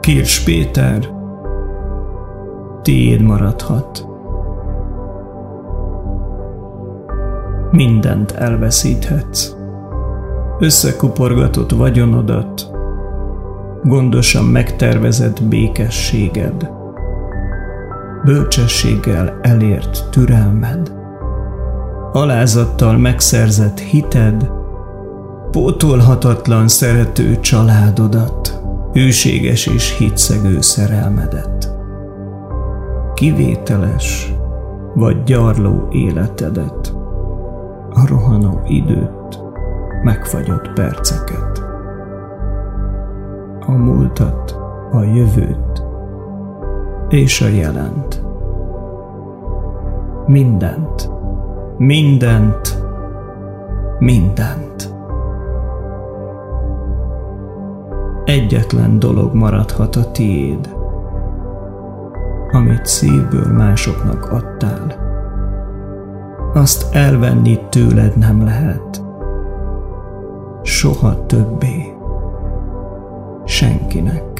Kirsch Péter, tiéd maradhat. Mindent elveszíthetsz. Összekuporgatott vagyonodat, gondosan megtervezett békességed, bölcsességgel elért türelmed, alázattal megszerzett hited, pótolhatatlan szerető családodat, hűséges és hitszegő szerelmedet, kivételes vagy gyarló életedet, a rohanó időt, megfagyott perceket, a múltat, a jövőt és a jelent. Mindent, mindent, mindent. Egyetlen dolog maradhat a tiéd, amit szívből másoknak adtál. Azt elvenni tőled nem lehet. Soha többé senkinek.